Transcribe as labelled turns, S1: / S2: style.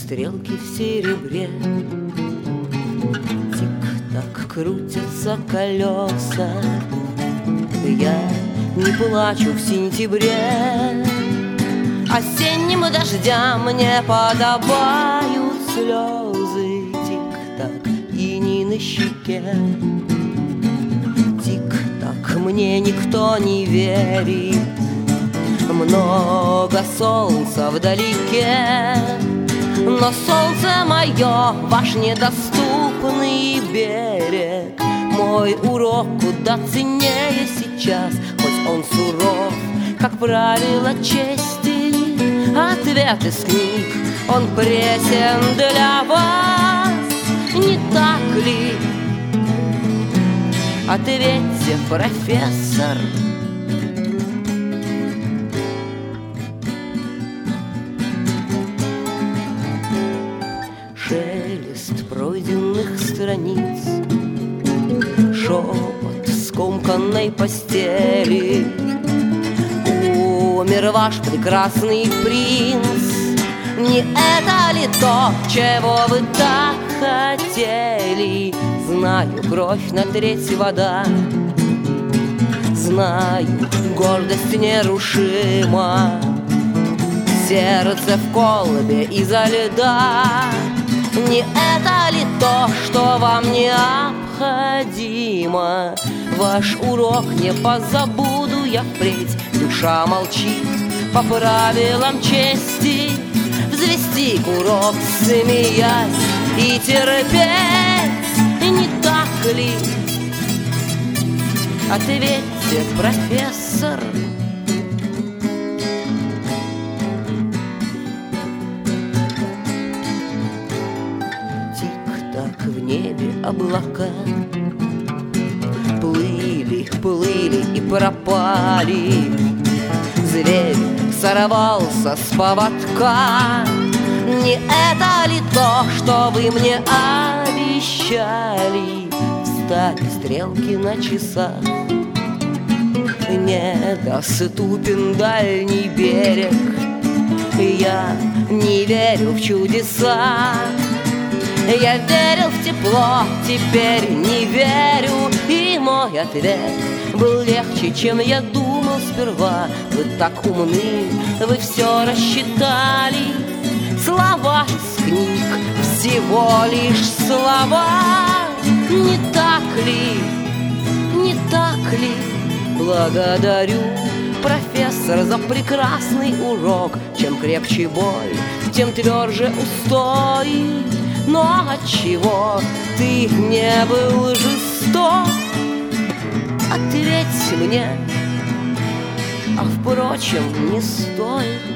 S1: стрелки в серебре. Тик-так крутятся колеса, я не плачу в сентябре. Осенним дождям не подобают слезы. Тик-так, иней на щеке. Тик-так, мне никто не верит. Много солнца вдалеке, но солнце мое, ваш недоступный берег. Мой урок куда ценнее сейчас, хоть он суров, как правило чести. Ответ из книг, он пресен для вас, не так ли? Ответьте, профессор. Шелест пройденных страниц, шепот скомканной постели. Умер ваш прекрасный принц. Не это ли то, чего вы так хотели? Знаю, кровь на треть вода. Знаю, гордость нерушима. Сердце в колбе изо льда. Не это ли то, что вам необходимо? Ваш урок не позабуду я впредь. Душа молчит по правилам чести. Взвести курок, смеясь и терпеть, не так ли? Ответьте, профессор. Тик-так в небе облака плыли, плыли и пропали. Зверь сорвался с поводка. Не это ли то, что вы мне обещали? Встали стрелки на часах. Недоступен дальний берег. Я не верю в чудеса. Я верил в тепло, теперь не верю. И мой ответ был легче, чем я думал сперва. Вы так умны, вы все рассчитали. Слова из книг, всего лишь слова. Не так ли, не так ли? Благодарю, профессор, за прекрасный урок. Чем крепче боль, тем тверже устой. Но отчего ты не был жесток? Ответь мне, а впрочем, не стоит.